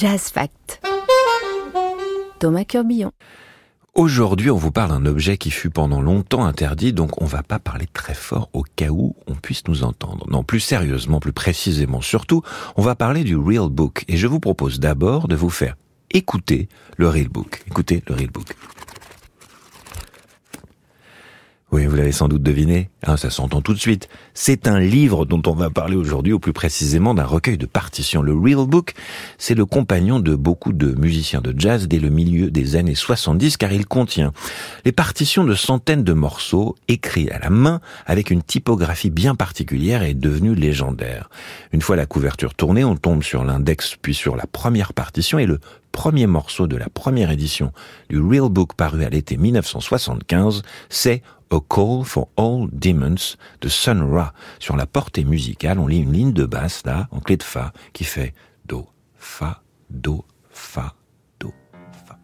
Jazz Fact. Thomas Curbillon. Aujourd'hui, on vous parle d'un objet qui fut pendant longtemps interdit, donc on va pas parler très fort au cas où on puisse nous entendre. Non, plus sérieusement, plus précisément, surtout, on va parler du Real Book. Et je vous propose d'abord de vous faire écouter le Real Book. Écoutez le Real Book. Oui, vous l'avez sans doute deviné, ça s'entend tout de suite. C'est un livre dont on va parler aujourd'hui, ou plus précisément d'un recueil de partitions. Le Real Book, c'est le compagnon de beaucoup de musiciens de jazz dès le milieu des années 70, car il contient les partitions de centaines de morceaux écrits à la main avec une typographie bien particulière et devenue légendaire. Une fois la couverture tournée, on tombe sur l'index puis sur la première partition et le premier morceau de la première édition du Real Book paru à l'été 1975, c'est A Call for All Demons de Sun Ra. Sur la portée musicale, on lit une ligne de basse, là, en clé de fa, qui fait Do, Fa, Do, Fa, Do, Fa.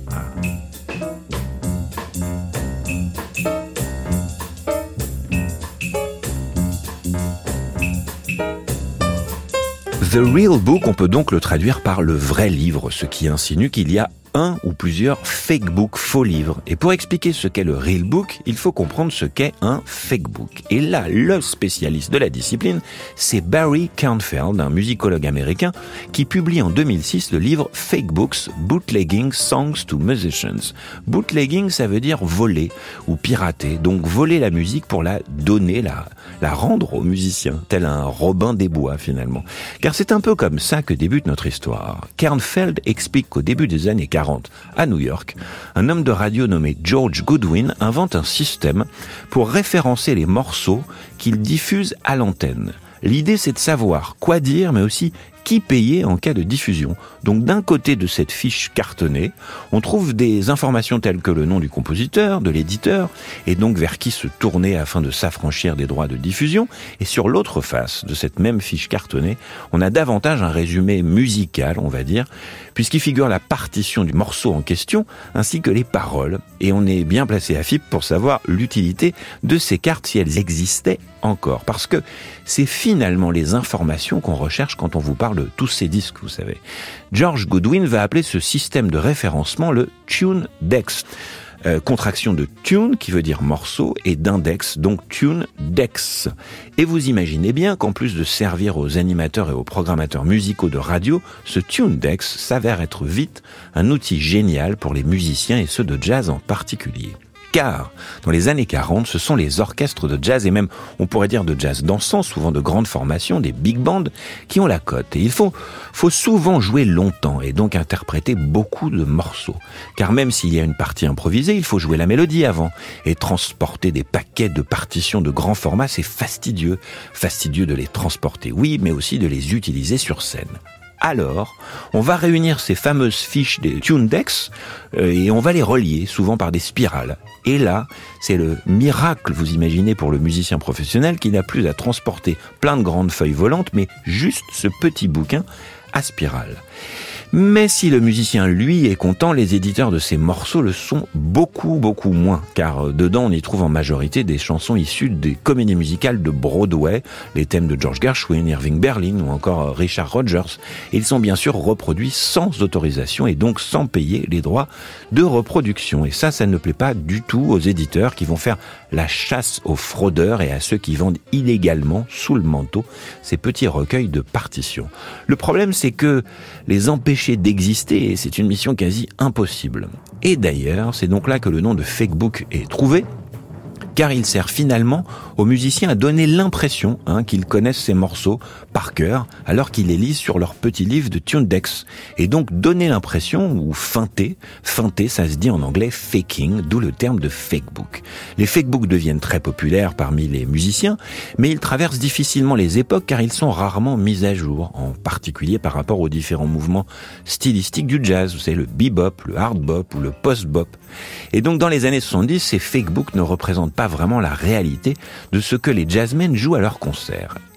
The Real Book, on peut donc le traduire par le vrai livre, ce qui insinue qu'il y a un ou plusieurs fake books, faux livres. Et pour expliquer ce qu'est le Real Book, il faut comprendre ce qu'est un fake book. Et là, le spécialiste de la discipline, c'est Barry Kornfeld, un musicologue américain, qui publie en 2006 le livre Fake Books, Bootlegging Songs to Musicians. Bootlegging, ça veut dire voler ou pirater. Donc voler la musique pour la donner, la rendre aux musiciens, tel un Robin des Bois finalement. Car c'est un peu comme ça que débute notre histoire. Kornfeld explique qu'au début des années 40, à New York, un homme de radio nommé George Goodwin invente un système pour référencer les morceaux qu'il diffuse à l'antenne. L'idée, c'est de savoir quoi dire, mais aussi qui payer en cas de diffusion. Donc d'un côté de cette fiche cartonnée, on trouve des informations telles que le nom du compositeur, de l'éditeur, et donc vers qui se tourner afin de s'affranchir des droits de diffusion. Et sur l'autre face de cette même fiche cartonnée, on a davantage un résumé musical, on va dire, puisqu'il figure la partition du morceau en question, ainsi que les paroles. Et on est bien placé à FIP pour savoir l'utilité de ces cartes si elles existaient encore. Parce que c'est finalement les informations qu'on recherche quand on vous parle de tous ces disques, vous savez. George Goodwin va appeler ce système de référencement le Tune Dex. Contraction de tune, qui veut dire morceau, et d'index, donc Tune Dex. Et vous imaginez bien qu'en plus de servir aux animateurs et aux programmateurs musicaux de radio, ce Tune Dex s'avère être vite un outil génial pour les musiciens et ceux de jazz en particulier. Car, dans les années 40, ce sont les orchestres de jazz et même, on pourrait dire de jazz dansant, souvent de grandes formations, des big bands, qui ont la cote. Et il faut souvent jouer longtemps et donc interpréter beaucoup de morceaux. Car même s'il y a une partie improvisée, il faut jouer la mélodie avant. Et transporter des paquets de partitions de grand format, c'est fastidieux. Fastidieux de les transporter, oui, mais aussi de les utiliser sur scène. Alors, on va réunir ces fameuses fiches des Tune Dex et on va les relier, souvent par des spirales. Et là, c'est le miracle, vous imaginez, pour le musicien professionnel qui n'a plus à transporter plein de grandes feuilles volantes, mais juste ce petit bouquin à spirale. Mais si le musicien, lui, est content, les éditeurs de ces morceaux le sont beaucoup moins, car dedans on y trouve en majorité des chansons issues des comédies musicales de Broadway, les thèmes de George Gershwin, Irving Berlin ou encore Richard Rodgers. Et ils sont bien sûr reproduits sans autorisation et donc sans payer les droits de reproduction. Et ça ne plaît pas du tout aux éditeurs qui vont faire la chasse aux fraudeurs et à ceux qui vendent illégalement, sous le manteau, ces petits recueils de partitions. Le problème, c'est que les empêcher d'exister, et c'est une mission quasi impossible. Et d'ailleurs, c'est donc là que le nom de fake book est trouvé, car il sert finalement aux musiciens à donner l'impression qu'ils connaissent ces morceaux par cœur, alors qu'ils les lisent sur leur petit livre de Tune Dex. Et donc donner l'impression, ou feinter, ça se dit en anglais faking, d'où le terme de fake book. Les fake books deviennent très populaires parmi les musiciens, mais ils traversent difficilement les époques car ils sont rarement mis à jour, en particulier par rapport aux différents mouvements stylistiques du jazz, vous savez, le bebop, le hard bop ou le post bop. Et donc dans les années 70, ces fake books ne représentent pas vraiment la réalité de ce que les jazzmen jouent à leurs concerts.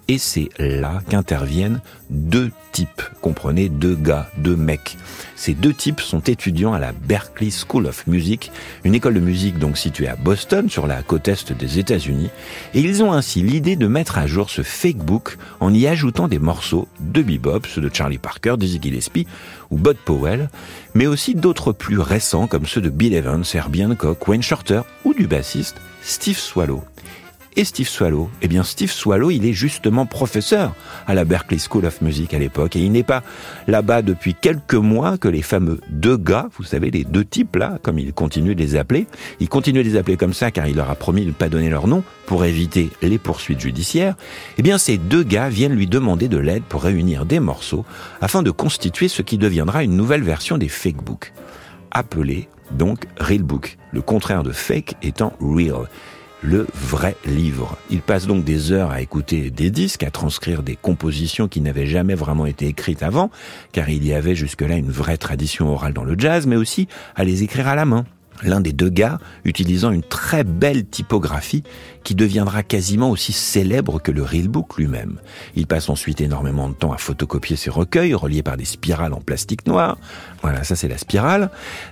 Et c'est là qu'interviennent deux types, comprenez, deux gars, deux mecs. Ces deux types sont étudiants à la Berklee School of Music, une école de musique donc située à Boston, sur la côte est des États-Unis, et ils ont ainsi l'idée de mettre à jour ce fakebook en y ajoutant des morceaux de bebop, ceux de Charlie Parker, Dizzy Gillespie ou Bud Powell, mais aussi d'autres plus récents comme ceux de Bill Evans, Herbie Hancock, Wayne Shorter ou du bassiste Steve Swallow. Et Steve Swallow, Steve Swallow, il est justement professeur à la Berklee School of Music à l'époque. Et il n'est pas là-bas depuis quelques mois que les fameux deux gars, vous savez, les deux types là, comme il continue de les appeler. Il continue de les appeler comme ça car il leur a promis de ne pas donner leur nom pour éviter les poursuites judiciaires. Ces deux gars viennent lui demander de l'aide pour réunir des morceaux afin de constituer ce qui deviendra une nouvelle version des fakebooks. Appelé donc Real Book, le contraire de fake étant real. Le vrai livre. Il passe donc des heures à écouter des disques, à transcrire des compositions qui n'avaient jamais vraiment été écrites avant, car il y avait jusque-là une vraie tradition orale dans le jazz, mais aussi à les écrire à la main. L'un des deux gars utilisant une très belle typographie qui deviendra quasiment aussi célèbre que le Real Book lui-même. Il passe ensuite énormément de temps à photocopier ses recueils reliés par des spirales en plastique noir. Voilà, ça c'est la spirale.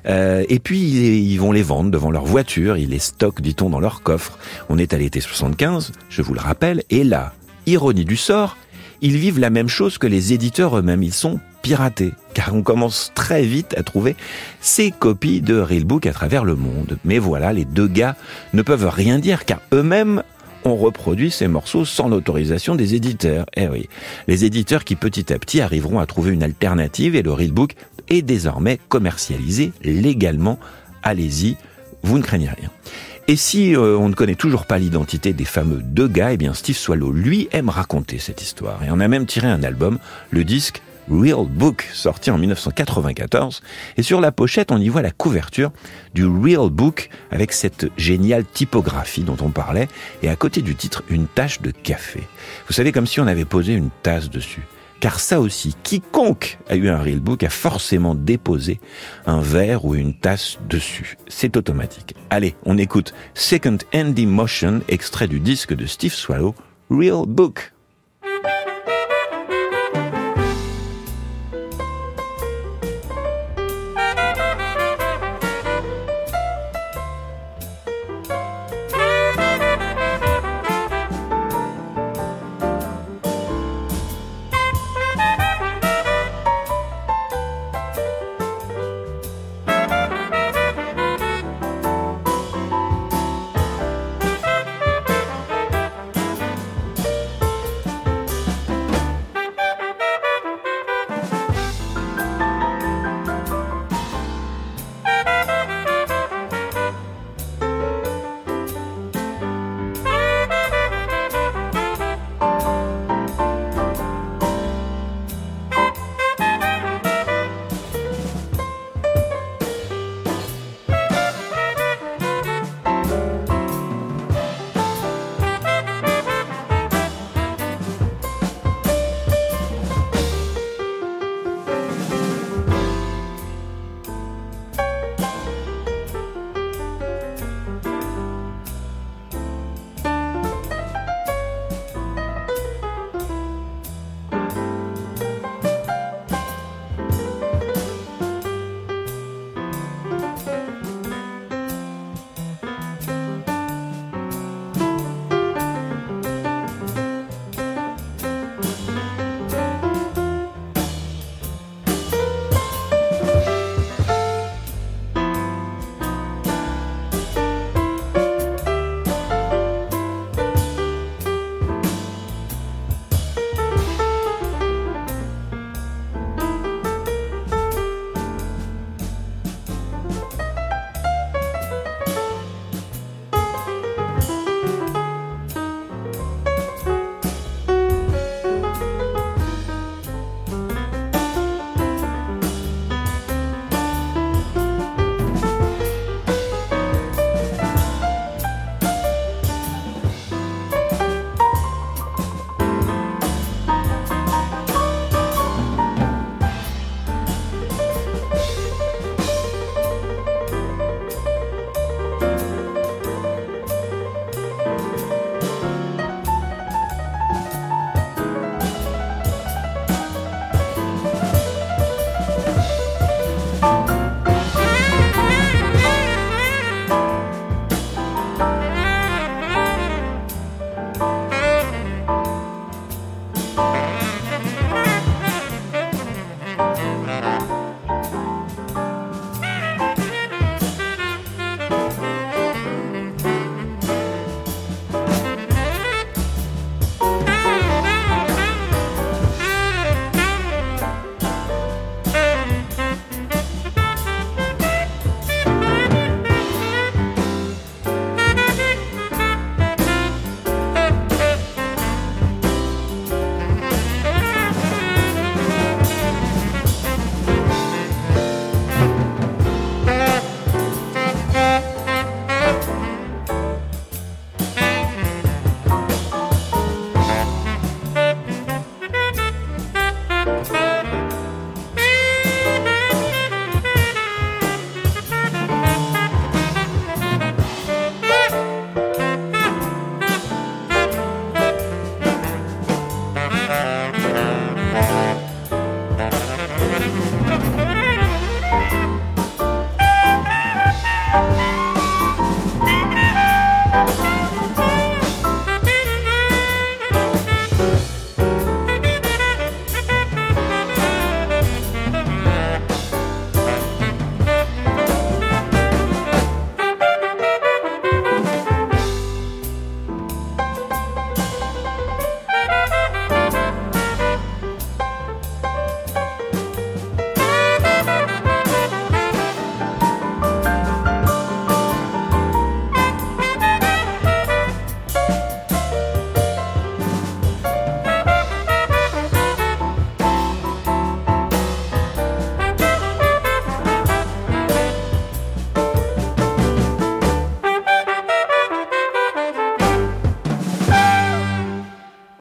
Et puis ils vont les vendre devant leur voiture, ils les stockent, dit-on, dans leur coffre. On est à l'été 75, je vous le rappelle, et là, ironie du sort, ils vivent la même chose que les éditeurs eux-mêmes, ils sont piratés, car on commence très vite à trouver ces copies de Real Book à travers le monde. Mais voilà, les deux gars ne peuvent rien dire, car eux-mêmes ont reproduit ces morceaux sans l'autorisation des éditeurs. Eh oui, les éditeurs qui petit à petit arriveront à trouver une alternative, et le Real Book est désormais commercialisé légalement. Allez-y, vous ne craignez rien. Et si on ne connaît toujours pas l'identité des fameux deux gars, Steve Swallow, lui, aime raconter cette histoire. Et on a même tiré un album, le disque Real Book, sorti en 1994. Et sur la pochette, on y voit la couverture du Real Book avec cette géniale typographie dont on parlait. Et à côté du titre, une tache de café. Vous savez, comme si on avait posé une tasse dessus. Car ça aussi, quiconque a eu un Real Book a forcément déposé un verre ou une tasse dessus. C'est automatique. Allez, on écoute Second Hand Emotion, extrait du disque de Steve Swallow, Real Book.